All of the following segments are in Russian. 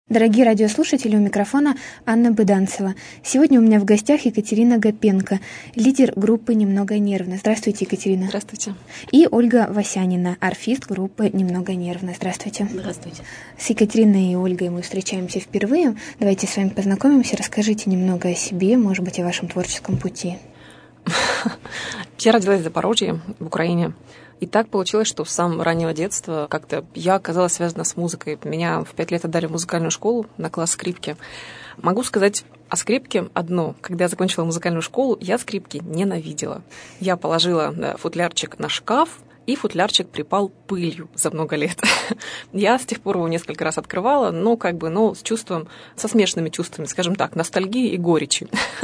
Дорогие радиослушатели, у микрофона Анна Быданцева. Сегодня у меня в гостях Екатерина Гапенко, лидер группы «Немного нервно». Здравствуйте, Екатерина. Здравствуйте. И Ольга Васянина, арфист группы «Немного нервно». Здравствуйте. Здравствуйте. С Екатериной и Ольгой мы встречаемся впервые. Давайте с вами познакомимся. Расскажите немного о себе, может быть, о вашем творческом пути. Я родилась в Запорожье, в Украине. И так получилось, что с самого раннего детства как-то я оказалась связана с музыкой. Меня в 5 лет отдали в музыкальную школу на класс скрипки. Могу сказать о скрипке одно. Когда я закончила музыкальную школу, я скрипки ненавидела. Я положила футлярчик на шкаф, и футлярчик припал пылью за много лет. Я с тех пор его несколько раз открывала, но с чувством, со смешанными чувствами, скажем так, ностальгии и горечи.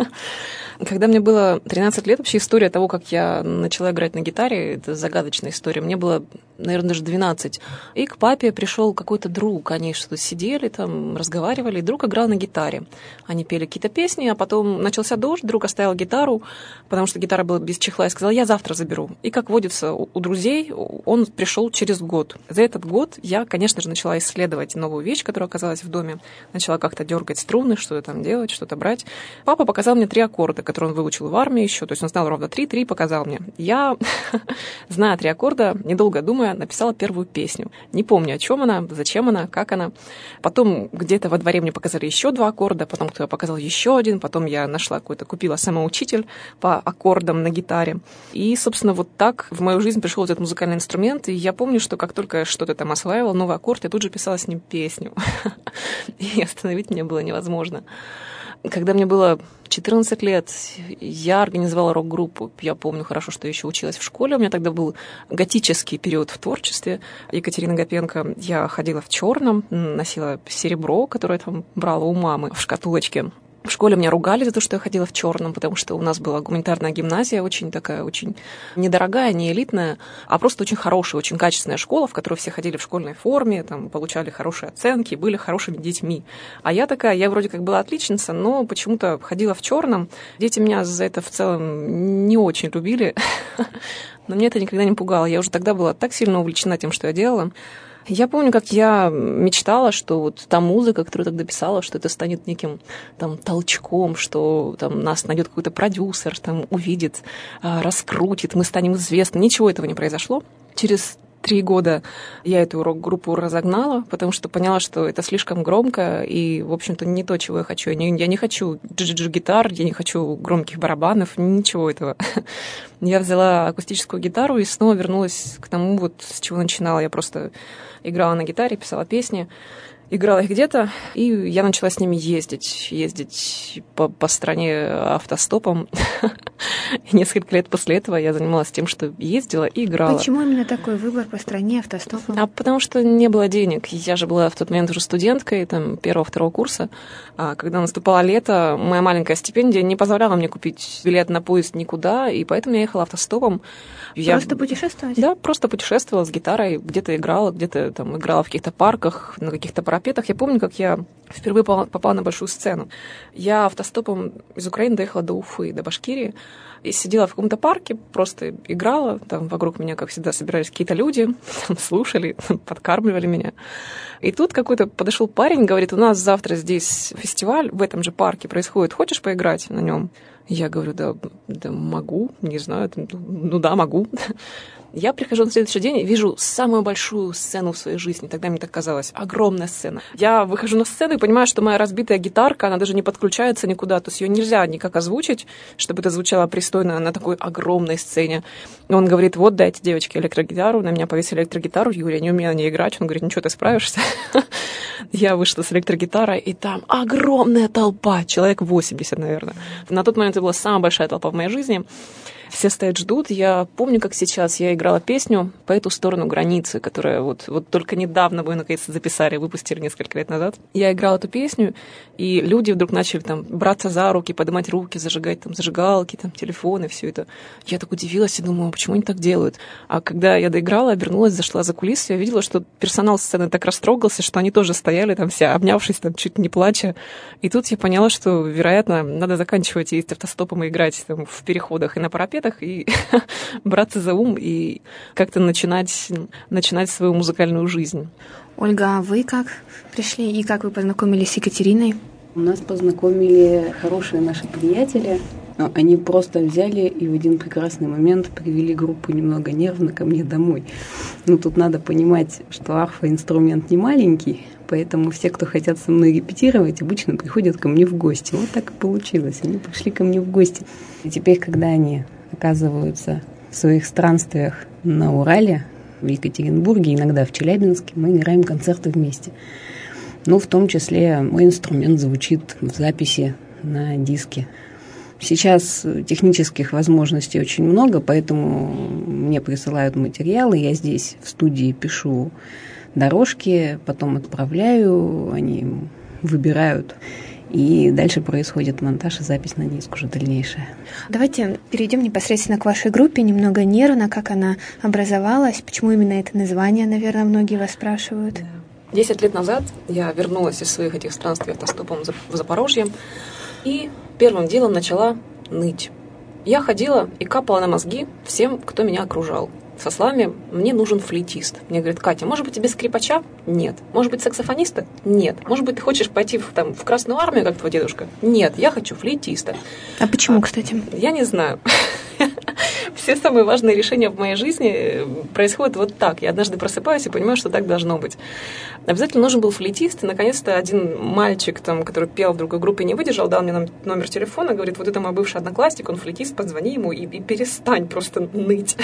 Когда мне было 13 лет, вообще история того, как я начала играть на гитаре, это загадочная история. Мне было, наверное, даже 12. И к папе пришел какой-то друг. Они что-то сидели там, разговаривали, и друг играл на гитаре. Они пели какие-то песни, а потом начался дождь, друг оставил гитару, потому что гитара была без чехла, и сказал, я завтра заберу. И, как водится у друзей, он пришел через год. За этот год я, конечно же, начала исследовать новую вещь, которая оказалась в доме. Начала как-то дергать струны, что-то там делать, что-то брать. Папа показал мне 3 аккорда, которые он выучил в армии еще, то есть он знал ровно 3 показал мне. Я, зная 3 аккорда, недолго думая, написала первую песню. Не помню, о чем она, зачем она, как она. Потом где-то во дворе мне показали еще 2 аккорда, потом кто-то показал еще один, потом я нашла какой-то, купила самоучитель по аккордам на гитаре. И, собственно, вот так в мою жизнь пришел этот музыкальный инструмент, и я помню, что как только что-то там осваивала, новый аккорд, я тут же писала с ним песню. И остановить меня было невозможно. Когда мне было 14 лет, я организовала рок-группу. Я помню хорошо, что я еще училась в школе. У меня тогда был готический период в творчестве. Екатерина Гапенко. Я ходила в черном, носила серебро, которое я там брала у мамы в шкатулочке. В школе меня ругали за то, что я ходила в черном, потому что у нас была гуманитарная гимназия, очень такая, очень недорогая, не элитная, а просто очень хорошая, очень качественная школа, в которой все ходили в школьной форме, там, получали хорошие оценки, были хорошими детьми. А я такая, я вроде как была отличница, но почему-то ходила в черном. Дети меня за это в целом не очень любили, но мне это никогда не пугало. Я уже тогда была так сильно увлечена тем, что я делала. Я помню, как я мечтала, что вот та музыка, которую тогда писала, что это станет неким там толчком, что там нас найдет какой-то продюсер, там увидит, раскрутит, мы станем известны. Ничего этого не произошло. Через 3 года я эту рок-группу разогнала, потому что поняла, что это слишком громко и, в общем-то, не то, чего я хочу. Я не хочу джи-джи-гитар, я не хочу громких барабанов, ничего этого. Я взяла акустическую гитару и снова вернулась к тому, вот с чего начинала. Я просто играла на гитаре, писала песни, играла их где-то, и я начала с ними ездить по стране автостопом. И несколько лет после этого я занималась тем, что ездила и играла. Почему именно такой выбор по стране автостопом? Потому что не было денег. Я же была в тот момент уже студенткой, там, 1-2 курса. А когда наступало лето, моя маленькая стипендия не позволяла мне купить билет на поезд никуда, и поэтому я ехала автостопом. Просто путешествовать? Да, просто путешествовала с гитарой, где-то играла, где-то там играла в каких-то парках, на каких-то парапетах. Я помню, как я впервые попала на большую сцену. Я автостопом из Украины доехала до Уфы, до Башкирии, и сидела в каком-то парке, просто играла. Там вокруг меня, как всегда, собирались какие-то люди, там, слушали, подкармливали меня. И тут какой-то подошел парень, говорит, у нас завтра здесь фестиваль в этом же парке происходит, хочешь поиграть на нем? Я говорю, да могу, не знаю, ну да, могу. Я прихожу на следующий день и вижу самую большую сцену в своей жизни. Тогда мне так казалось. Огромная сцена. Я выхожу на сцену и понимаю, что моя разбитая гитарка, она даже не подключается никуда. То есть ее нельзя никак озвучить, чтобы это звучало пристойно на такой огромной сцене. И он говорит, вот дайте девочке электрогитару. На меня повесили электрогитару. Юля, не умею на ней играть. Он говорит, ничего, ты справишься. Я вышла с электрогитарой, и там огромная толпа. Человек 80, наверное. На тот момент это была самая большая толпа в моей жизни. Все стоят, ждут. Я помню, как сейчас я играла песню «По эту сторону границы», которая вот только недавно мы наконец-то записали, выпустили несколько лет назад. Я играла эту песню, и люди вдруг начали там браться за руки, поднимать руки, зажигать там зажигалки, там телефоны, все это. Я так удивилась и думаю, почему они так делают? А когда я доиграла, обернулась, зашла за кулисы, я видела, что персонал сцены так растрогался, что они тоже стояли там все, обнявшись, там чуть не плача. И тут я поняла, что, вероятно, надо заканчивать ездить автостопом и играть там в переходах и на парапетах, велосипедах и браться за ум и как-то начинать свою музыкальную жизнь. Ольга, а вы как пришли и как вы познакомились с Екатериной? Нас познакомили хорошие наши приятели. Они просто взяли и в один прекрасный момент привели группу «Немного нервно» ко мне домой. Тут надо понимать, что арфа инструмент не маленький, поэтому все, кто хотят со мной репетировать, обычно приходят ко мне в гости. Вот так и получилось. Они пришли ко мне в гости. И теперь, когда они оказываются в своих странствиях на Урале, в Екатеринбурге, иногда в Челябинске, мы играем концерты вместе. В том числе мой инструмент звучит в записи на диске. Сейчас технических возможностей очень много, поэтому мне присылают материалы, я здесь в студии пишу дорожки, потом отправляю, они выбирают, и дальше происходит монтаж и запись на диск уже дальнейшая. Давайте перейдем непосредственно к вашей группе «Немного нервно», как она образовалась, почему именно это название, наверное, многие вас спрашивают. 10 лет назад я вернулась из своих этих странствий автостопом в Запорожье и первым делом начала ныть. Я ходила и капала на мозги всем, кто меня окружал. Со словами «мне нужен флейтист». Мне говорят: Катя, может быть, тебе скрипача? Нет. Может быть, саксофониста? Нет. Может быть, ты хочешь пойти в Красную армию, как твой дедушка? Нет, я хочу флейтиста. А почему, кстати? Я не знаю. Все самые важные решения в моей жизни происходят вот так. Я однажды просыпаюсь и понимаю, что так должно быть. Обязательно нужен был флейтист, и наконец-то один мальчик, который пел в другой группе, не выдержал, дал мне номер телефона, говорит: вот это мой бывший одноклассник, он флейтист, позвони ему и перестань просто ныть.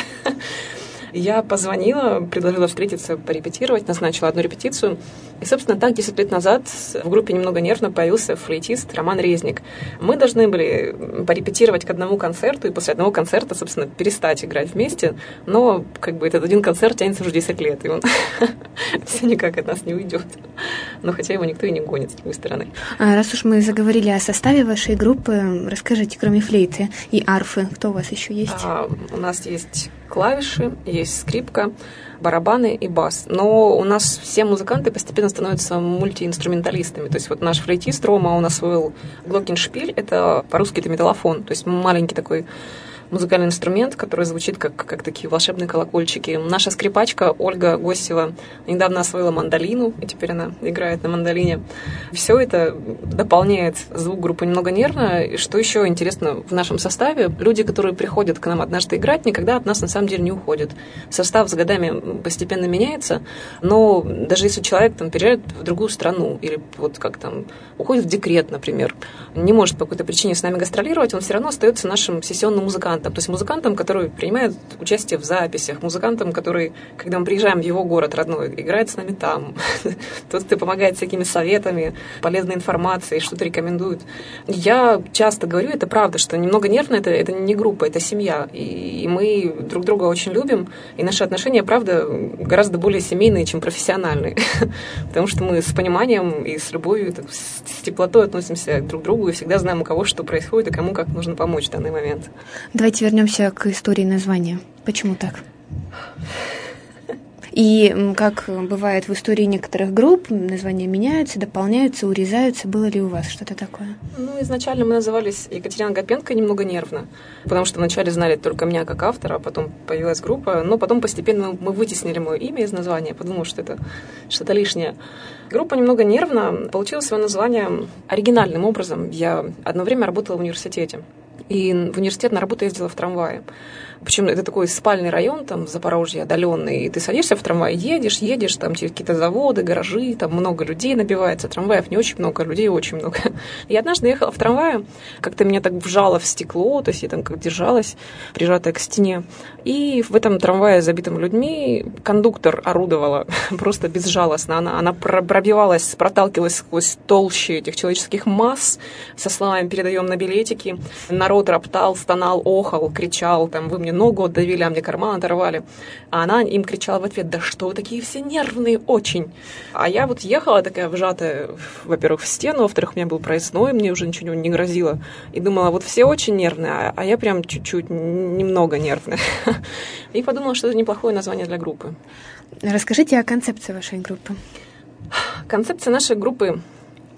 Я позвонила, предложила встретиться, порепетировать, назначила одну репетицию. И, собственно, так 10 лет назад в группе «Немного нервно» появился флейтист Роман Резник. Мы должны были порепетировать к одному концерту, и после одного концерта, собственно, перестать играть вместе. Но этот один концерт тянется уже 10 лет, и он все никак от нас не уйдет. Но хотя его никто и не гонит, с другой стороны. Раз уж мы заговорили о составе вашей группы, расскажите, кроме флейты и арфы, кто у вас еще есть? У нас есть клавиши, есть скрипка, барабаны и бас. Но у нас все музыканты постепенно становятся мультиинструменталистами. То есть наш флейтист Рома, он освоил глокеншпиль, это по-русски это металлофон, то есть маленький такой музыкальный инструмент, который звучит как такие волшебные колокольчики. Наша скрипачка Ольга Гостева недавно освоила мандолину, и теперь она играет на мандолине. Все это дополняет звук группы «Немного нервно». И что еще интересно в нашем составе, люди, которые приходят к нам однажды играть, никогда от нас на самом деле не уходят. Состав с годами постепенно меняется, но даже если человек переезжает в другую страну или уходит в декрет, например, не может по какой-то причине с нами гастролировать, он все равно остается нашим сессионным музыкантом. То есть музыкантом, который принимает участие в записях, музыкантом, который, когда мы приезжаем в его город родной, играет с нами там. Тот, кто помогает всякими советами, полезной информацией, что-то рекомендует. Я часто говорю, это правда, что «Немного нервно» — это не группа, это семья. И мы друг друга очень любим, и наши отношения, правда, гораздо более семейные, чем профессиональные. Потому что мы с пониманием и с любовью, с теплотой относимся друг к другу и всегда знаем, у кого что происходит и кому как нужно помочь в данный момент. Давайте вернемся к истории названия. Почему так? И как бывает в истории некоторых групп, названия меняются, дополняются, урезаются. Было ли у вас что-то такое? Изначально мы назывались Екатерина Гапенко «Немного нервно», потому что вначале знали только меня как автора, а потом появилась группа, но потом постепенно мы вытеснили мое имя из названия, подумал, что это что-то лишнее. Группа «Немного нервно» получила свое название оригинальным образом. Я одно время работала в университете. И в университет на работу ездила в трамвае. Причем это такой спальный район, в Запорожье, отдаленный. И ты садишься в трамвай, едешь, там через какие-то заводы, гаражи, там много людей набивается. Трамваев не очень много, людей очень много. И однажды ехала в трамвае, как-то меня так вжало в стекло, то есть я как держалась, прижатая к стене. И в этом трамвае, забитым людьми, кондуктор орудовала просто безжалостно. Она пробивалась, проталкивалась сквозь толщи этих человеческих масс со словами «передаем на билетики». Народ роптал, стонал, охал, кричал, вы мне ногу отдавили, а мне карман оторвали. А она им кричала в ответ: да что вы такие все нервные, очень. А я ехала такая вжатая, во-первых, в стену, во-вторых, у меня был проездной, мне уже ничего не грозило. И думала, все очень нервные, а я прям чуть-чуть, немного нервная. И подумала, что это неплохое название для группы. Расскажите о концепции вашей группы. Концепция нашей группы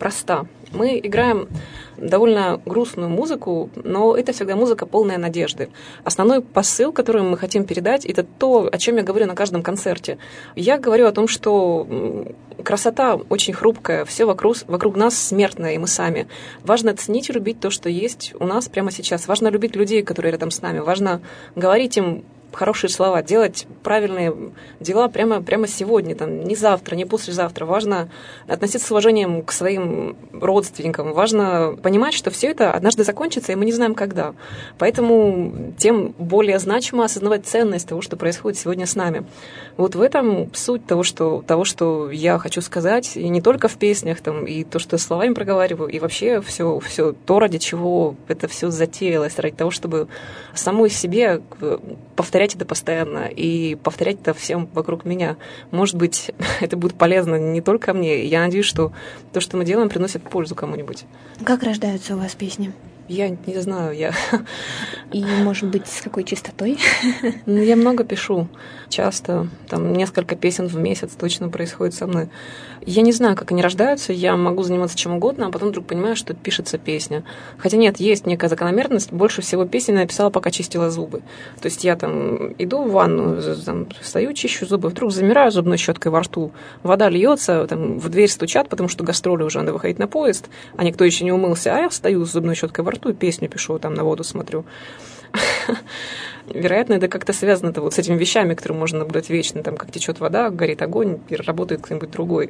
проста. Мы играем довольно грустную музыку, но это всегда музыка полная надежды. Основной посыл, который мы хотим передать, это то, о чем я говорю на каждом концерте. Я говорю о том, что красота очень хрупкая, все вокруг нас смертное, и мы сами. Важно ценить и любить то, что есть у нас прямо сейчас. Важно любить людей, которые рядом с нами. Важно говорить им хорошие слова, делать правильные дела прямо сегодня, там, не завтра, не послезавтра. Важно относиться с уважением к своим родственникам. Важно понимать, что все это однажды закончится, и мы не знаем, когда. Поэтому тем более значимо осознавать ценность того, что происходит сегодня с нами. Вот в этом суть того, что я хочу сказать, и не только в песнях, там, и то, что я словами проговариваю, и вообще все то, ради чего это все затеялось, ради того, чтобы самой себе повторять это постоянно и повторять это всем вокруг меня. Может быть, это будет полезно не только мне. Я надеюсь, что то, что мы делаем, приносит пользу кому-нибудь. Как рождаются у вас песни? Я не знаю, И, может быть, с какой частотой? Я много пишу, часто, там, несколько песен в месяц точно происходит со мной. Я не знаю, как они рождаются, я могу заниматься чем угодно, а потом вдруг понимаю, что пишется песня. Хотя нет, есть некая закономерность, больше всего песен я написала, пока чистила зубы. То есть я там иду в ванну, там, встаю, чищу зубы, вдруг замираю зубной щеткой во рту, вода льется, там, в дверь стучат, потому что гастроли уже, надо выходить на поезд, а никто еще не умылся, а я встаю с зубной щеткой во рту и песню пишу, там, на воду смотрю. Вероятно, это как-то связано вот с этими вещами, которые можно наблюдать вечно, там, как течет вода, горит огонь, переработает кто-нибудь другой.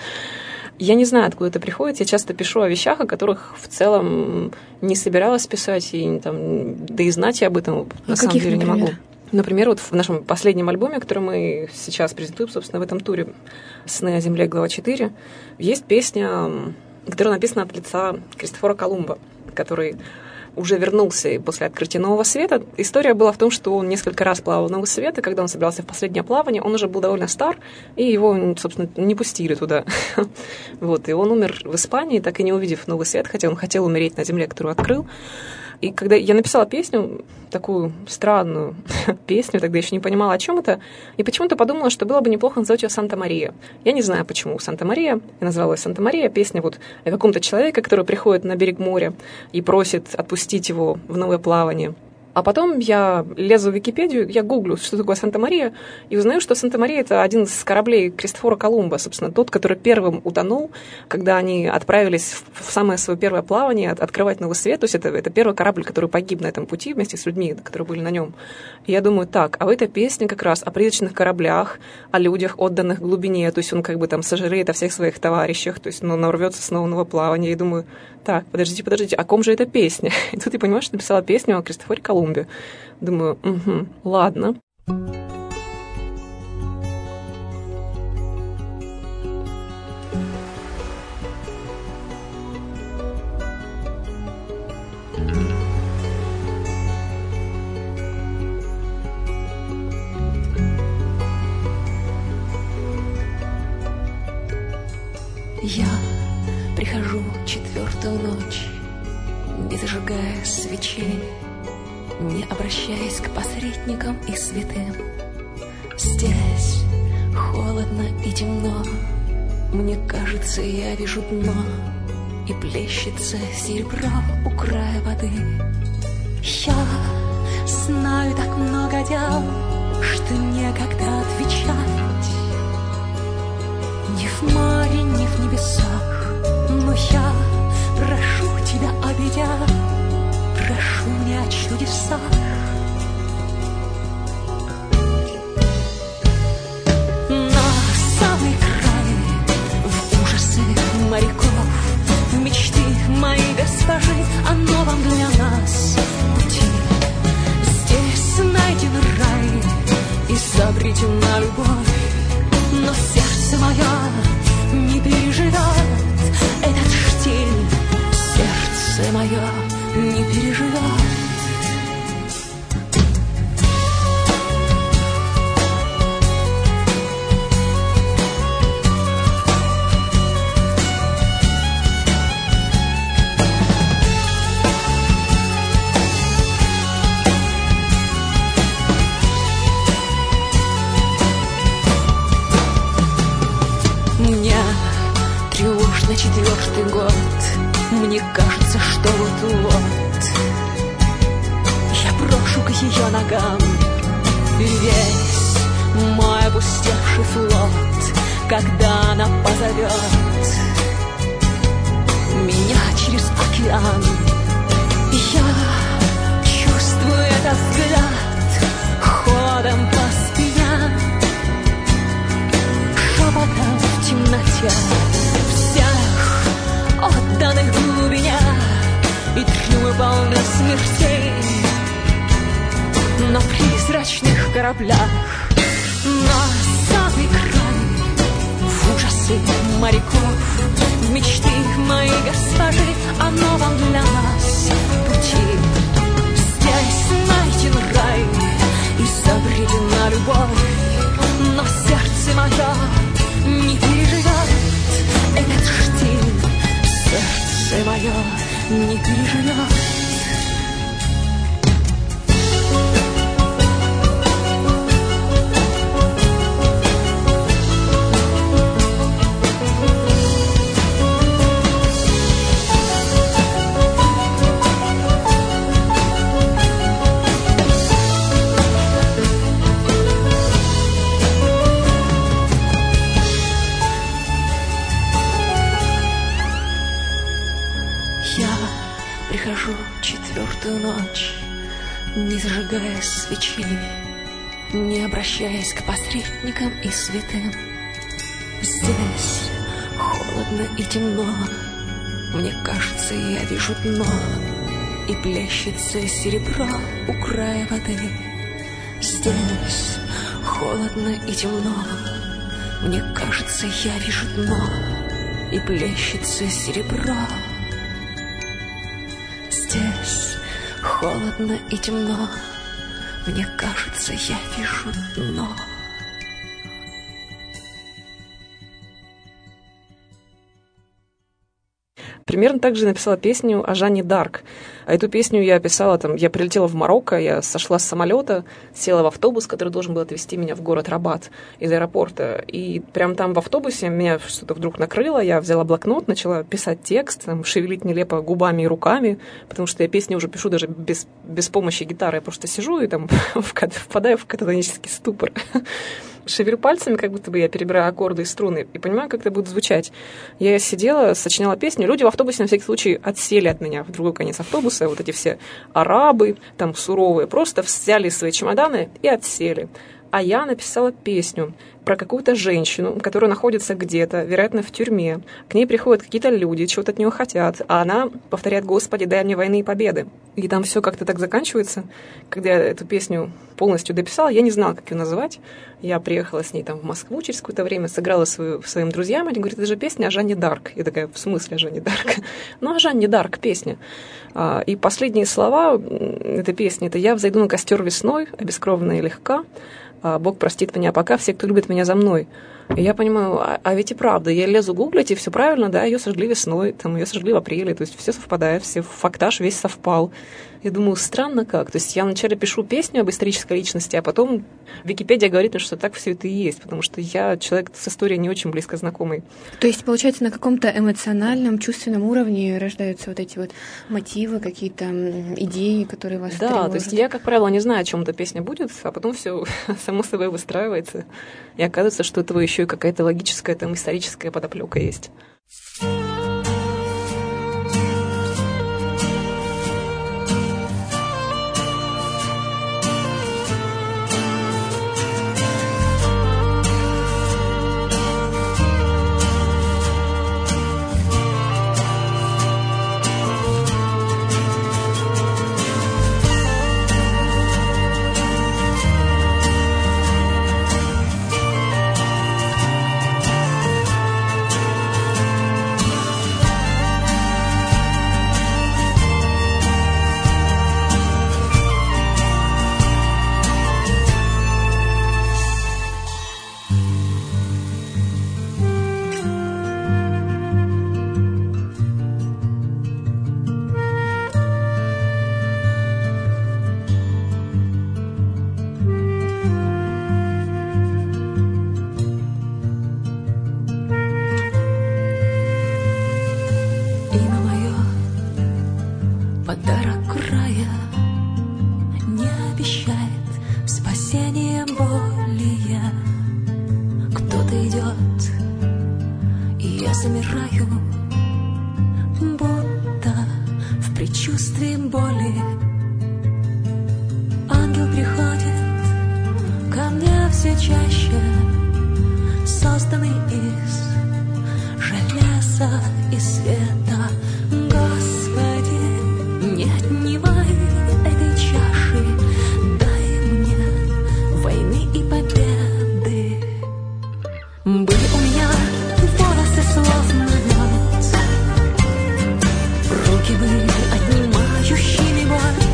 Я не знаю, откуда это приходит. Я часто пишу о вещах, о которых в целом не собиралась писать, и там, да и знать я об этом на самом деле не могу. Например, вот в нашем последнем альбоме, который мы сейчас презентуем, собственно, в этом туре «Сны о земле», глава 4, есть песня, которая написана от лица Кристофора Колумба, который уже вернулся после открытия Нового Света. История была в том, что он несколько раз плавал в Новый Свет, и когда он собирался в последнее плавание, он уже был довольно стар, и его, собственно, не пустили туда. Вот, и он умер в Испании, так и не увидев Новый Свет, хотя он хотел умереть на земле, которую открыл. И когда я написала песню, такую странную песню, тогда еще не понимала, о чем это, и почему-то подумала, что было бы неплохо назвать ее «Санта-Мария». Я не знаю, почему «Санта-Мария». Я назвала ее «Санта-Мария». Песня вот о каком-то человеке, который приходит на берег моря и просит отпустить его в новое плавание. А потом я лезу в Википедию, я гуглю, что такое Санта-Мария, и узнаю, что Санта-Мария — это один из кораблей Кристофора Колумба, собственно, тот, который первым утонул, когда они отправились в самое свое первое плавание, открывать Новый Свет. То есть это первый корабль, который погиб на этом пути вместе с людьми, которые были на нем. И я думаю, так, а в этой песне как раз о призрачных кораблях, о людях, отданных глубине, то есть он как бы там сожалеет о всех своих товарищах, то есть нарвется снова на плавание, и думаю, так, подождите, о ком же эта песня? И тут я понимаю, что написала песню о Кристофоре Колумбе. Думаю, ладно. Я прихожу 4-ю ночь, не зажигая свечей, не обращаясь к посредникам и святым. Здесь холодно и темно, мне кажется, я вижу дно, и плещется серебро у края воды. Я знаю так много дел, что некогда отвечать. Ни в море, ни в небесах, но я прошу тебя, обидя, прошу не о чудесах. На самый край, в ужасы моряков, в мечты моей госпожи о новом для нас пути. Здесь найден рай и изобретена любовь, но сердце мое не переживет этот штиль. Сердце мое не переживет. Мне тревожно 4-й год, год. Мне кажется, что вот-вот я брошу к ее ногам весь мой опустевший флот, когда она позовет меня через океан. Я чувствую этот взгляд холодом по спине, шепотом в темноте всех отданных глубине, и трюмы полны смертей на призрачных кораблях. На самый край, в ужасы моряков, в мечты моей госпожи о новом для нас пути. Здесь найден рай и изобретена любовь, но сердце мое не переживет этот штиль. Сердце мое не переживет. Прихожу четвертую ночь, не зажигая свечей, не обращаясь к посредникам и святым. Здесь холодно и темно, мне кажется, я вижу дно, и плещется серебро у края воды. Здесь холодно и темно, мне кажется, я вижу дно, и плещется серебро. Здесь холодно и темно, мне кажется, я вижу дно. Примерно так же написала песню о Жанне д'Арк. А эту песню я писала, я прилетела в Марокко, я сошла с самолета, села в автобус, который должен был отвезти меня в город Рабат из аэропорта. И прямо там в автобусе меня что-то вдруг накрыло, я взяла блокнот, начала писать текст, шевелить нелепо губами и руками, потому что я песни уже пишу даже без помощи гитары, я просто сижу и впадаю в кататонический ступор. Шевелю пальцами, как будто бы я перебираю аккорды и струны, и понимаю, как это будет звучать. Я сидела, сочиняла песню, люди в автобусе на всякий случай отсели от меня в другой конец автобуса, вот эти все арабы, суровые, просто взяли свои чемоданы и отсели. А я написала песню про какую-то женщину, которая находится где-то, вероятно, в тюрьме. К ней приходят какие-то люди, чего-то от нее хотят, а она повторяет: «Господи, дай мне войны и победы». И там все как-то так заканчивается. Когда я эту песню полностью дописала, я не знала, как ее называть. Я приехала с ней в Москву через какое-то время, сыграла своим друзьям, они говорят: это же песня о Жанне д'Арк. Я такая: в смысле о Жанне д'Арк? Ну, о Жанне д'Арк песня. И последние слова этой песни — это: «Я взойду на костер весной, обескровленная и легка. Бог простит меня пока, все, кто любит меня, за мной». И я понимаю, а ведь и правда, я лезу гуглить, и все правильно, да, ее сожгли весной, ее сожгли в апреле, то есть все совпадает, все фактаж весь совпал. Я думаю, странно как. То есть я вначале пишу песню об исторической личности, а потом Википедия говорит мне, что так все это и есть, потому что я человек с историей не очень близко знакомый. То есть, получается, на каком-то эмоциональном, чувственном уровне рождаются вот эти вот мотивы, какие-то идеи, которые вас тревожат? Да, то есть я, как правило, не знаю, о чем эта песня будет, а потом все само собой выстраивается. И оказывается, что этого еще и какая-то логическая, историческая подоплека есть. предчувствии боли. Ангел приходит ко мне все чаще, созданный из железа и света. Господи, не отнимай этой чаши, дай мне войны и победы. Были у меня волосы словно лед, руки были отнимающими боль,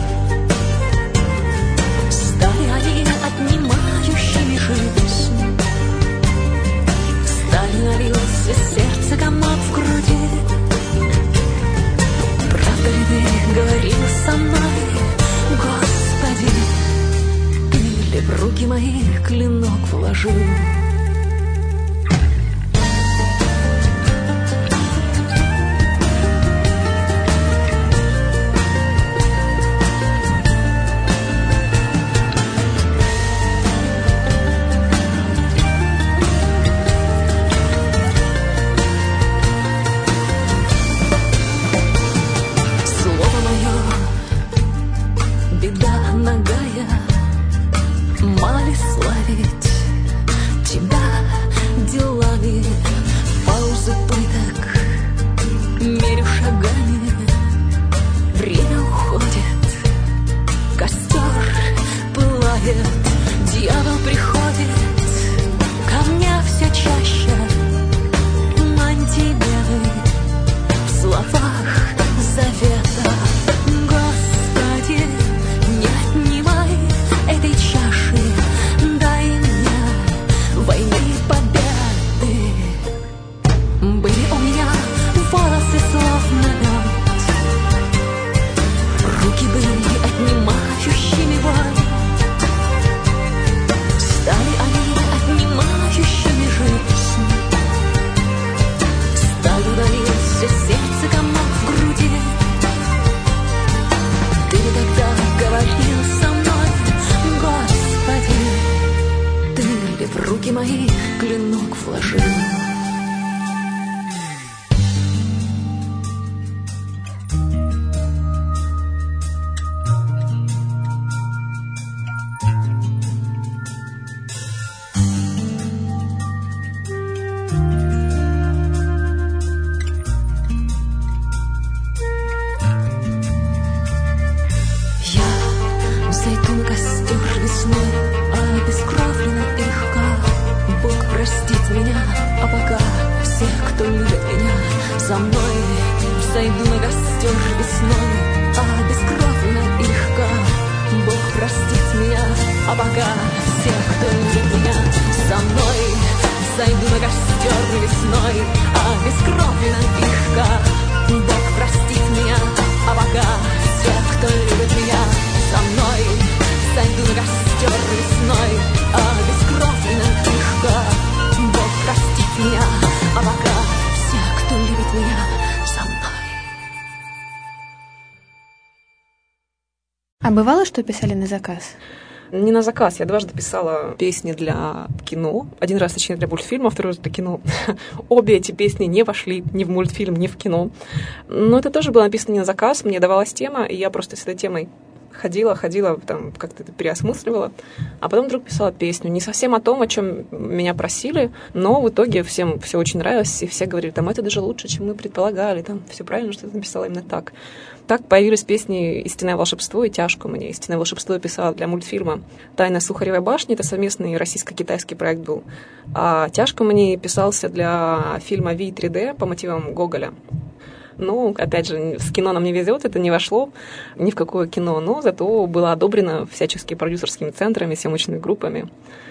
стали они отнимающими жизнь, стали налился сердце комок в груди. Правда ли ты говорил со мной, Господи, или в руки мои клинок вложил? А бывало, что писали на заказ? Не на заказ. Я дважды писала песни для кино. Один раз, точнее, для мультфильма, второй раз для кино. Обе эти песни не вошли ни в мультфильм, ни в кино. Но это тоже было написано не на заказ. Мне давалась тема, и я просто с этой темой ходила, там как-то это переосмысливала, а потом вдруг писала песню. Не совсем о том, о чем меня просили, но в итоге всем все очень нравилось, и все говорили, там, это даже лучше, чем мы предполагали, там, все правильно, что ты написала именно так. Так появились песни «Истинное волшебство» и «Тяжко мне». «Истинное волшебство» я писала для мультфильма «Тайна Сухаревой башни», это совместный российско-китайский проект был, а «Тяжко мне» писался для фильма «Ви 3D» по мотивам Гоголя. Ну, опять же, с кино нам не везет, это не вошло ни в какое кино, но зато было одобрено всячески продюсерскими центрами, съемочными группами.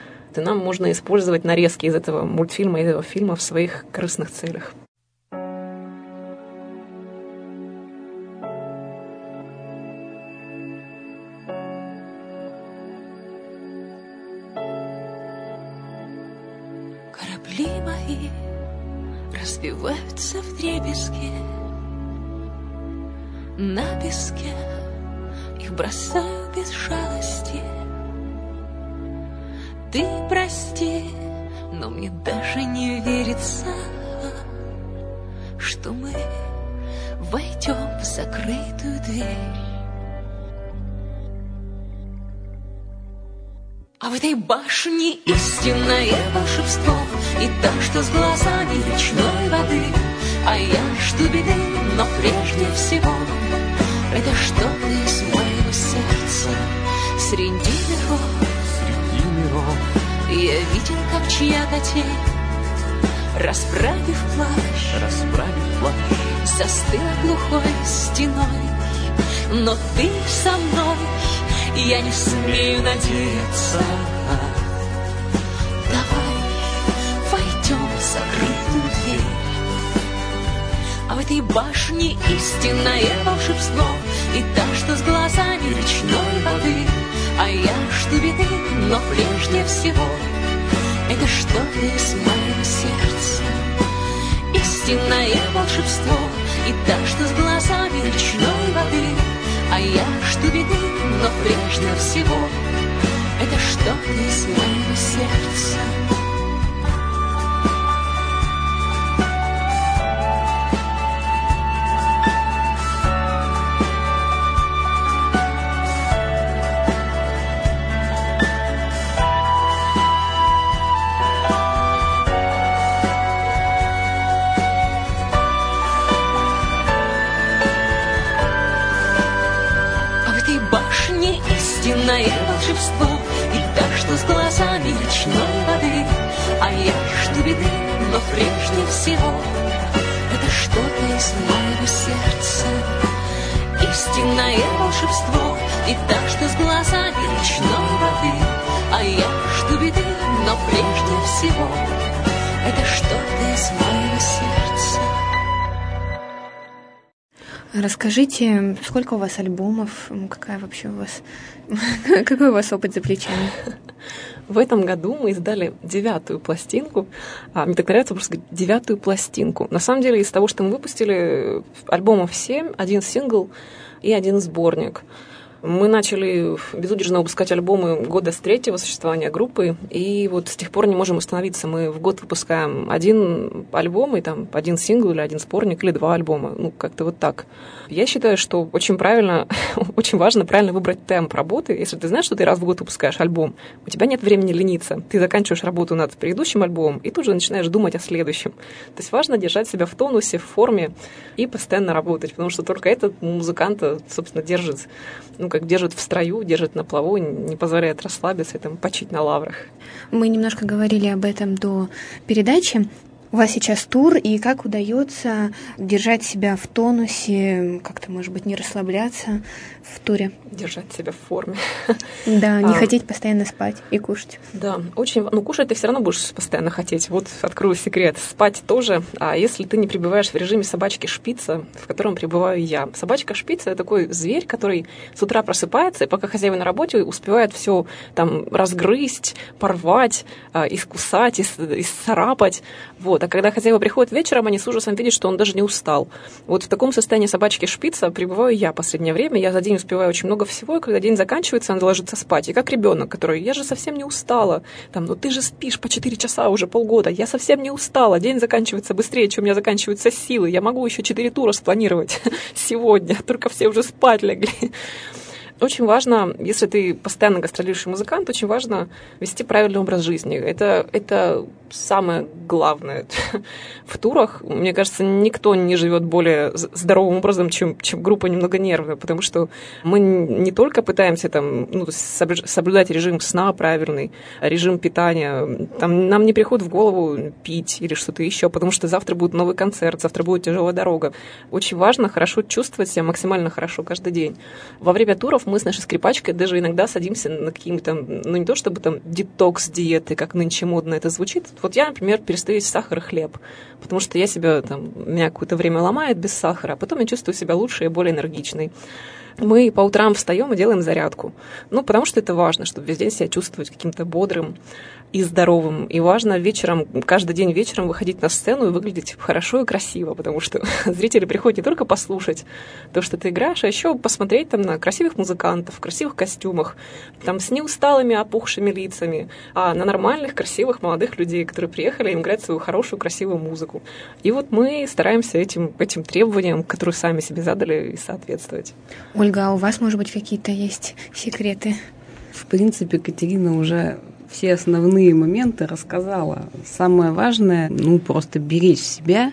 И нам можно использовать нарезки из этого мультфильма, из этого фильма в своих корыстных целях. Корабли мои разбиваются вдребезги, на песке их бросаю без жалости. Ты прости, но мне даже не верится, что мы войдем в закрытую дверь. А в этой башне истинное волшебство, и то, что с глазами речной воды. А я жду беды, но прежде всего это что-то из моего сердца. Среди миров я видел, как чья-то тень, расправив плащ, застыла глухой стеной. Но ты со мной, я не смею надеяться. Давай войдем в закрытую дверь. А в этой башне истинное волшебство, и та, что с глазами речной воды. А я жду беды, но прежде всего это что-то из моего сердца. Истинное волшебство, и та, что с глазами речной воды. А я жду беды, но прежде всего это что-то из моего сердца. Истинное волшебство, и так, что с глазами речной воды. А я жду беды, но прежде всего это что-то из моего сердца. Истинное волшебство, и так, что с глазами речной воды. А я жду беды, но прежде всего это что-то из моего сердца. Расскажите, сколько у вас альбомов, какой у вас опыт за плечами? В этом году мы издали 9-ю пластинку. Мне так нравится просто сказать 9-ю пластинку. На самом деле, из того, что мы выпустили, альбомов 7, 1 сингл и 1 сборник. Мы начали безудержно выпускать альбомы года с 3-го существования группы, и вот с тех пор не можем остановиться. Мы в год выпускаем 1 альбом, и там 1 сингл, или 1 сборник, или 2 альбома. Как-то вот так. Я считаю, что очень важно правильно выбрать темп работы. Если ты знаешь, что ты раз в год выпускаешь альбом, у тебя нет времени лениться. Ты заканчиваешь работу над предыдущим альбомом, и тут же начинаешь думать о следующем. То есть важно держать себя в тонусе, в форме и постоянно работать, потому что только это музыканта, собственно, держит в строю, держит на плаву, не позволяет расслабиться и почить на лаврах. Мы немножко говорили об этом до передачи. У вас сейчас тур, и как удается держать себя в тонусе, как-то, может быть, не расслабляться в туре? Держать себя в форме. Да, не хотеть постоянно спать и кушать. Да, очень. Кушать ты все равно будешь постоянно хотеть. Вот открою секрет. Спать тоже. А если ты не пребываешь в режиме собачки-шпица, в котором пребываю я. Собачка-шпица — это такой зверь, который с утра просыпается, и пока хозяева на работе, успевает все разгрызть, порвать, искусать, исцарапать. Вот. А когда хозяева приходят вечером, они с ужасом видят, что он даже не устал. Вот в таком состоянии собачки-шпица пребываю я в последнее время. Я за день успеваю очень много всего, и когда день заканчивается, надо ложиться спать. И как ребенок, который: я же совсем не устала. Ты же спишь по 4 часа уже полгода. Я совсем не устала. День заканчивается быстрее, чем у меня заканчиваются силы. Я могу еще 4 тура спланировать сегодня, только все уже спать легли. Очень важно, если ты постоянно гастролирующий музыкант, очень важно вести правильный образ жизни. Это самое главное в турах. Мне кажется, никто не живет более здоровым образом, чем группа «Немного нервная», потому что мы не только пытаемся соблюдать режим сна правильный, режим питания. Нам не приходит в голову пить или что-то еще, потому что завтра будет новый концерт, завтра будет тяжелая дорога. Очень важно хорошо чувствовать себя максимально хорошо каждый день. Во время туров мы с нашей скрипачкой даже иногда садимся на какие-то, не то чтобы детокс-диеты, как нынче модно это звучит. Вот я, например, перестаю есть сахар и хлеб, потому что меня какое-то время ломает без сахара, а потом я чувствую себя лучше и более энергичной. Мы по утрам встаем и делаем зарядку. Потому что это важно, чтобы весь день себя чувствовать каким-то бодрым. и здоровым. И важно вечером, каждый день вечером выходить на сцену и выглядеть хорошо и красиво, потому что зрители приходят не только послушать то, что ты играешь, а еще посмотреть там на красивых музыкантов, в красивых костюмах, там с неусталыми, опухшими лицами, а на нормальных, красивых, молодых людей, которые приехали играть свою хорошую, красивую музыку. И вот мы стараемся этим требованиям, которые сами себе задали, и соответствовать. Ольга, а у вас, может быть, какие-то есть секреты? В принципе, Катерина уже все основные моменты рассказала. Самое важное, просто беречь себя.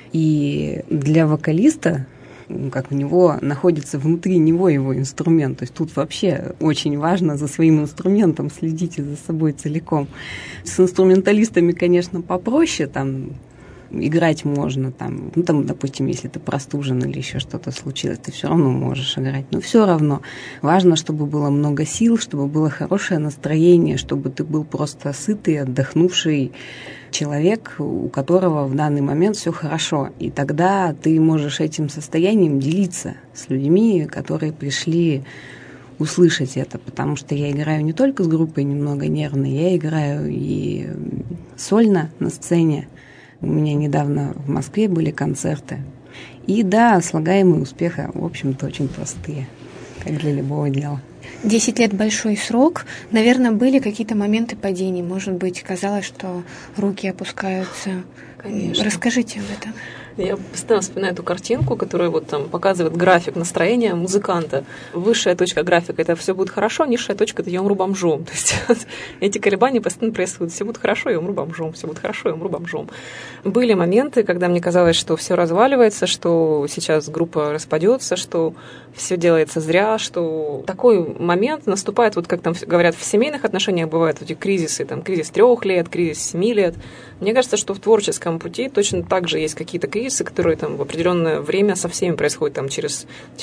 И для вокалиста, как у него находится внутри него его инструмент, то есть тут вообще очень важно за своим инструментом следить и за собой целиком. С инструменталистами, конечно, попроще, там играть можно, допустим, если ты простужен или еще что-то случилось, ты все равно можешь играть. Но все равно важно, чтобы было много сил, чтобы было хорошее настроение, чтобы ты был просто сытый, отдохнувший человек, у которого в данный момент все хорошо. И тогда ты можешь этим состоянием делиться с людьми, которые пришли услышать это, потому что я играю не только с группой «Немного нервной», я играю и сольно на сцене. У меня недавно в Москве были концерты. И да, слагаемые успеха, в общем-то, очень простые, как для любого дела. 10 лет – большой срок. Наверное, были какие-то моменты падений. Может быть, казалось, что руки опускаются. Конечно. Расскажите об этом. Я постоянно вспоминаю эту картинку, которая вот там показывает график настроения музыканта. Высшая точка графика – это все будет хорошо, низшая точка – это я умру бомжом. То есть эти колебания постоянно происходят. Все будет хорошо, я умру бомжом, все будет хорошо, я умру бомжом. Были моменты, когда мне казалось, что все разваливается, что сейчас группа распадется, что все делается зря, что такой момент наступает, вот как там говорят, в семейных отношениях бывают эти кризисы, там кризис 3 лет, кризис 7 лет. Мне кажется, что в творческом пути точно так же есть какие-то кризисы, которые там в определенное время со всеми происходят, там через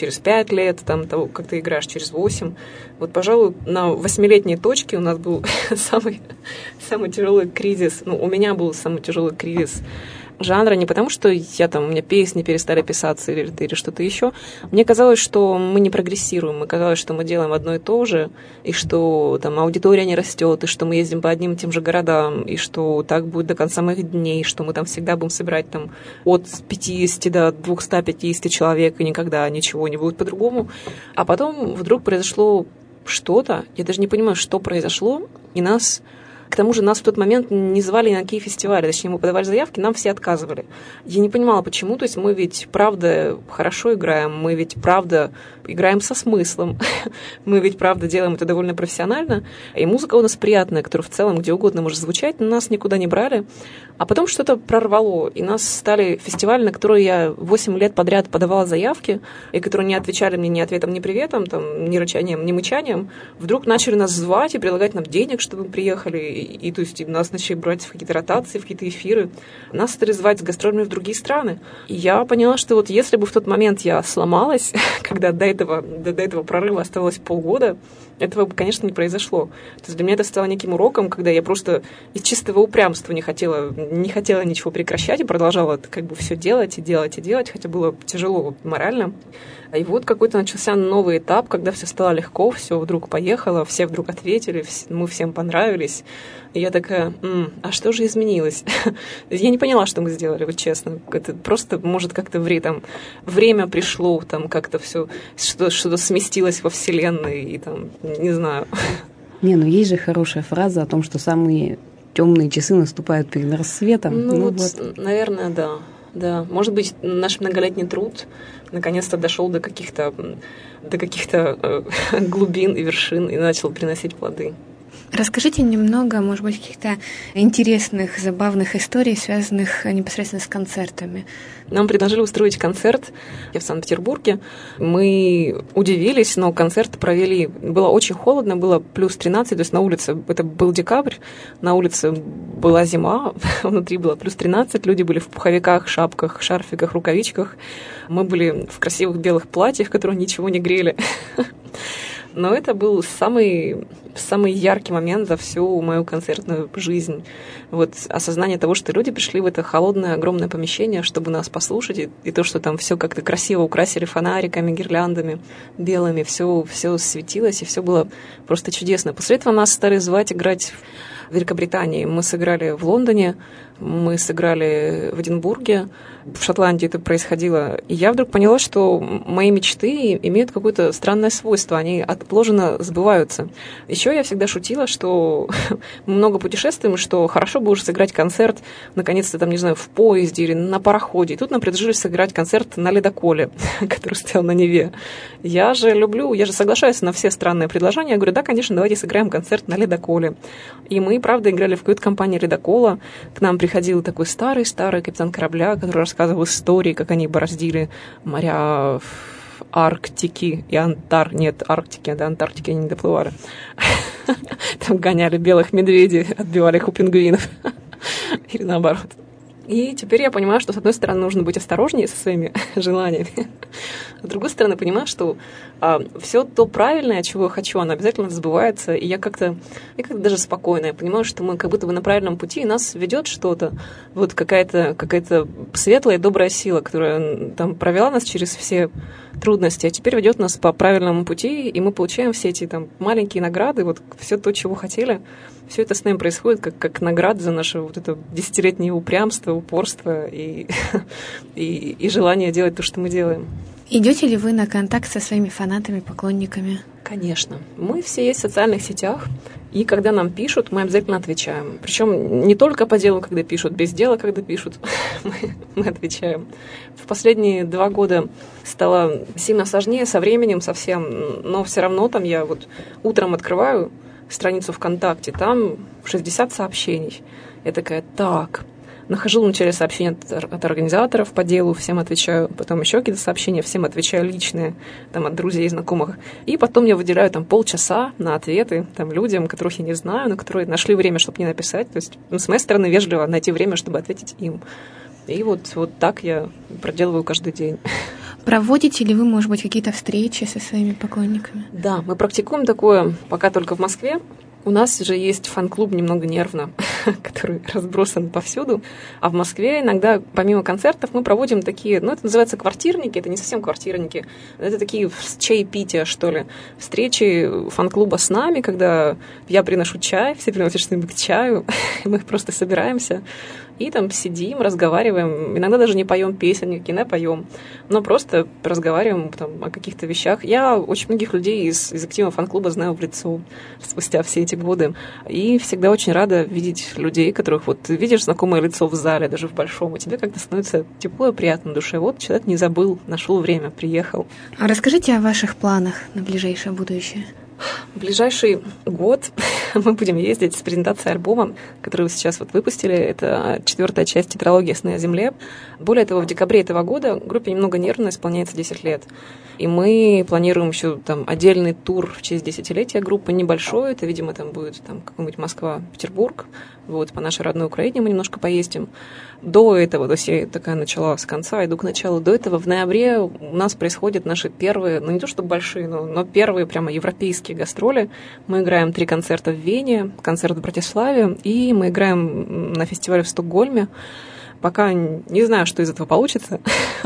5 лет, там того, как ты играешь, через 8. Вот, пожалуй, на 8-летней точке у нас был самый тяжелый кризис. У меня был самый тяжелый кризис жанра не потому, что у меня песни перестали писаться или что-то еще. Мне казалось, что мы не прогрессируем, мне казалось, что мы делаем одно и то же, и что там аудитория не растет, и что мы ездим по одним и тем же городам, и что так будет до конца моих дней, что мы там всегда будем собирать там от 50 до 250 человек, и никогда ничего не будет по-другому. А потом вдруг произошло что-то, я даже не понимаю, что произошло, и к тому же нас в тот момент не звали ни на какие фестивали, точнее, мы подавали заявки, нам все отказывали. Я не понимала, почему, то есть мы ведь правда хорошо играем, мы ведь правда играем со смыслом, мы ведь правда делаем это довольно профессионально, и музыка у нас приятная, которая в целом где угодно может звучать, но нас никуда не брали. А потом что-то прорвало, и нас стали фестивали, на которые я 8 лет подряд подавала заявки, и которые не отвечали мне ни ответом, ни приветом, там, ни рычанием, ни мычанием, вдруг начали нас звать и предлагать нам денег, чтобы мы приехали, и то есть нас начали брать в какие-то ротации, в какие-то эфиры. Нас стали звать с гастролями в другие страны. И я поняла, что вот если бы в тот момент я сломалась, когда до этого прорыва оставалось полгода, этого бы, конечно, не произошло. То есть для меня это стало неким уроком, когда я просто из чистого упрямства не хотела ничего прекращать и продолжала как бы все делать, хотя было тяжело морально. И вот какой-то начался новый этап, когда все стало легко, все вдруг поехало, все вдруг ответили, мы всем понравились. И я такая, а что же изменилось? Я не поняла, что мы сделали, вот честно. Это просто, может, как-то время пришло, там как-то все, что-то сместилось во Вселенной, и там, не знаю. Есть же хорошая фраза о том, что самые темные часы наступают перед рассветом. Наверное, да. Да, может быть, наш многолетний труд наконец-то дошел до каких-то глубин и вершин и начал приносить плоды. Расскажите немного, может быть, каких-то интересных, забавных историй, связанных непосредственно с концертами. Нам предложили устроить концерт в Санкт-Петербурге. Мы удивились, но концерт провели. Было очень холодно, было плюс 13, то есть на улице, это был декабрь, на улице была зима, внутри было плюс 13, люди были в пуховиках, шапках, шарфиках, рукавичках. Мы были в красивых белых платьях, которые ничего не грели. Но это был самый яркий момент за всю мою концертную жизнь. Вот осознание того, что люди пришли в это холодное, огромное помещение, чтобы нас послушать, и то, что там все как-то красиво украсили фонариками, гирляндами белыми, все светилось, и все было просто чудесно. После этого нас стали звать играть в Великобритании, мы сыграли в Лондоне, мы сыграли в Эдинбурге, в Шотландии это происходило. И я вдруг поняла, что мои мечты имеют какое-то странное свойство, они отложенно сбываются. Еще я всегда шутила, что мы много путешествуем, что хорошо бы уже сыграть концерт, наконец-то, там, не знаю, в поезде или на пароходе. И тут нам предложили сыграть концерт на ледоколе, который стоял на Неве. Я же соглашаюсь на все странные предложения. Я говорю, да, конечно, давайте сыграем концерт на ледоколе. И мы, правда, играли в кают-компании ледокола. К нам приходил такой старый-старый капитан корабля, который рассказывал истории, как они бороздили моря Арктики и Арктики, до Антарктики они не доплывали. Там гоняли белых медведей, отбивали их у пингвинов. Или наоборот. И теперь я понимаю, что, с одной стороны, нужно быть осторожнее со своими желаниями, а с другой стороны, понимаю, что все то правильное, чего я хочу, оно обязательно сбывается, и я как-то даже спокойно, я понимаю, что мы как будто бы на правильном пути, и нас ведет что-то, вот какая-то светлая, добрая сила, которая там провела нас через все трудности, а теперь ведет нас по правильному пути, и мы получаем все эти там маленькие награды, вот все то, чего хотели. Все это с нами происходит как награда за наше вот это десятилетнее упрямство, упорство и желание делать то, что мы делаем. Идете ли вы на контакт со своими фанатами, поклонниками? Конечно. Мы все есть в социальных сетях, и когда нам пишут, мы обязательно отвечаем. Причем не только по делу, когда пишут, без дела, когда пишут, мы отвечаем. В последние 2 года стало сильно сложнее со временем совсем, но все равно там я вот утром открываю страницу ВКонтакте, там 60 сообщений. Я такая, так, нахожу вначале сообщения от организаторов по делу, всем отвечаю, потом еще какие-то сообщения, всем отвечаю личные, там, от друзей, знакомых. И потом я выделяю там полчаса на ответы там, людям, которых я не знаю, но которые нашли время, чтобы мне написать. То есть, с моей стороны, вежливо найти время, чтобы ответить им. И вот так я проделываю каждый день. Проводите ли вы, может быть, какие-то встречи со своими поклонниками? Да, мы практикуем такое пока только в Москве. У нас же есть фан-клуб «Немного нервно», который разбросан повсюду. А в Москве иногда, помимо концертов, мы проводим такие, это называется квартирники, это не совсем квартирники, это такие чаепития, что ли, встречи фан-клуба с нами, когда я приношу чай, все приносят что-нибудь к чаю, и мы просто собираемся и там сидим, разговариваем. Иногда даже не поем песен, никакие, не поем, но просто разговариваем там о каких-то вещах. Я очень многих людей из активного фан-клуба знаю в лицо спустя все эти годы. И всегда очень рада видеть людей, которых вот ты видишь знакомое лицо в зале, даже в большом, и тебе как-то становится тепло и приятно на душе. Вот человек не забыл, нашел время, приехал. А расскажите о ваших планах на ближайшее будущее. В ближайший год мы будем ездить с презентацией альбома, который вы сейчас вот выпустили. Это 4-я часть тетралогии «Сны о земле». Более того, в декабре этого года группе «Немного нервно» исполняется 10 лет. И мы планируем еще там отдельный тур в честь 10-летия группы, небольшой. Это, видимо, там будет какой-нибудь Москва-Петербург. Вот, по нашей родной Украине мы немножко поездим. До этого, то есть я такая начала с конца, иду к началу. До этого в ноябре у нас происходят наши первые, не то чтобы большие, но первые прямо европейские гастроли. Мы играем 3 концерта в Вене, концерт в Братиславе, и мы играем на фестивале в Стокгольме. Пока не знаю, что из этого получится,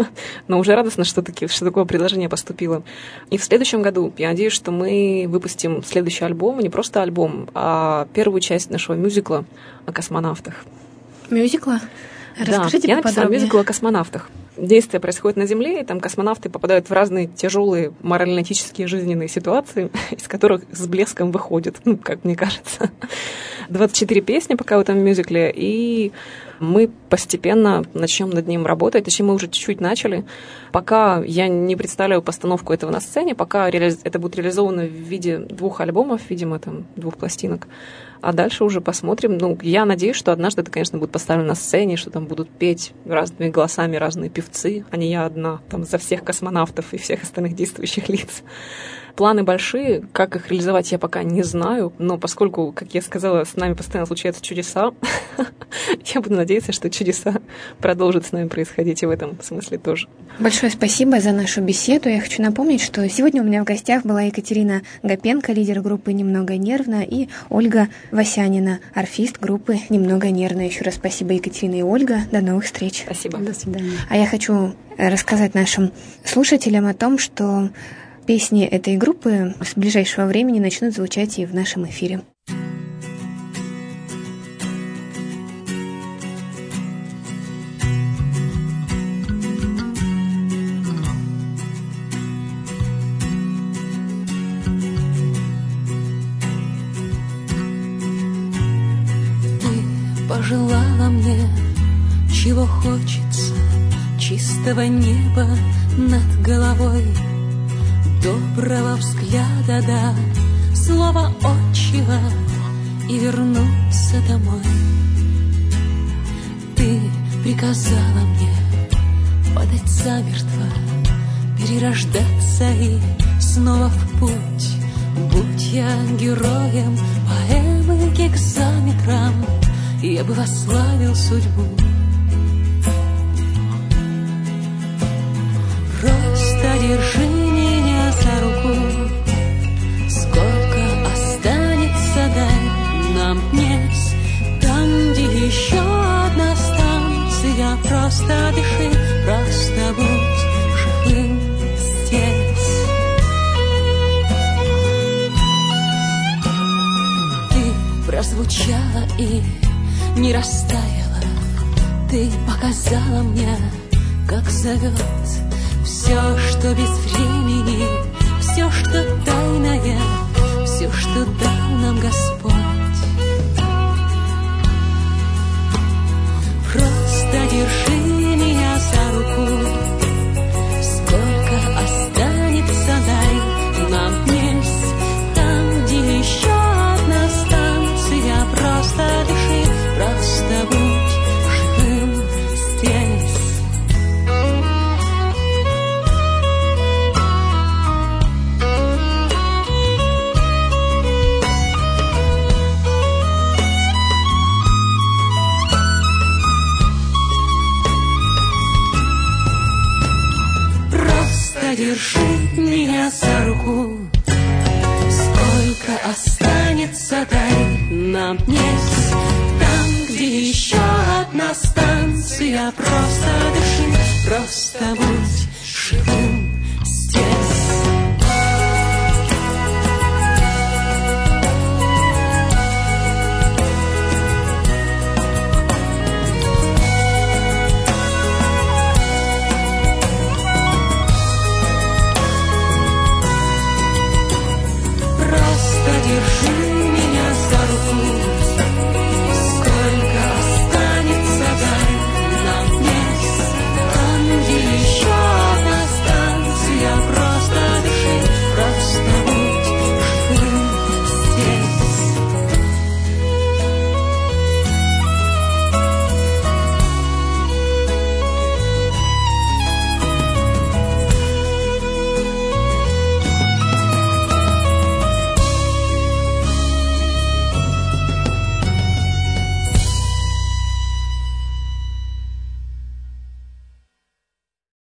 но уже радостно, что такое предложение поступило. И в следующем году я надеюсь, что мы выпустим следующий альбом, не просто альбом, а первую часть нашего мюзикла о космонавтах. Мюзикла? Расскажите я написала мюзикл о космонавтах. Действие происходит на Земле, и там космонавты попадают в разные тяжелые морально-этические жизненные ситуации, из которых с блеском выходят, как мне кажется. 24 песни пока в этом мюзикле, и мы постепенно начнем над ним работать, точнее, мы уже чуть-чуть начали. Пока я не представляю постановку этого на сцене, пока это будет реализовано в виде 2 альбомов, видимо, там 2 пластинок. А дальше уже посмотрим. Я надеюсь, что однажды это, конечно, будет поставлено на сцене, что там будут петь разными голосами разные певцы, а не я одна, там, за всех космонавтов и всех остальных действующих лиц. Планы большие, как их реализовать, я пока не знаю, но поскольку, как я сказала, с нами постоянно случаются чудеса, я буду надеяться, что чудеса продолжат с нами происходить и в этом смысле тоже. Большое спасибо за нашу беседу. Я хочу напомнить, что сегодня у меня в гостях была Екатерина Гапенко, лидер группы «Немного нервно», и Ольга Васянина, арфист группы «Немного нервно». Еще раз спасибо, Екатерина и Ольга. До новых встреч. Спасибо. До свидания. А я хочу рассказать нашим слушателям о том, что песни этой группы с ближайшего времени начнут звучать и в нашем эфире. пожелала мне, чего хочется, чистого неба над головой, доброго взгляда, да, слова отчего и вернуться домой. Ты приказала мне падать замертво, перерождаться и снова в путь. Будь я героем поэмы гекзаметром, я бы восславил судьбу. Просто держи меня за руку, сколько останется, дай нам днесь. Там, где еще одна станция, просто дыши, просто будь живым здесь. Ты прозвучала и не растаяла, ты показала мне, как зовет все, что без времени, все, что тайное, все, что дал нам Господь. Просто держи меня за руку, сколько останется, дай нам вместе. Там, где еще одна станция, просто дыши, просто будь живым здесь. Держи меня за руку, сколько останется, дай нам вместе. Там, где еще одна станция, просто дыши, просто будь живым.